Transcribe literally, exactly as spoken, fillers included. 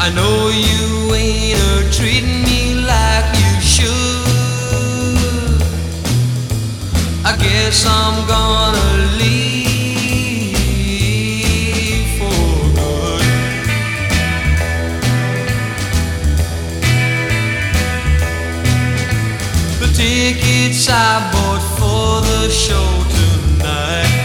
I know you ain't a treating me like you should. I guess I'm gonna leave for good. The tickets I bought for the show tonight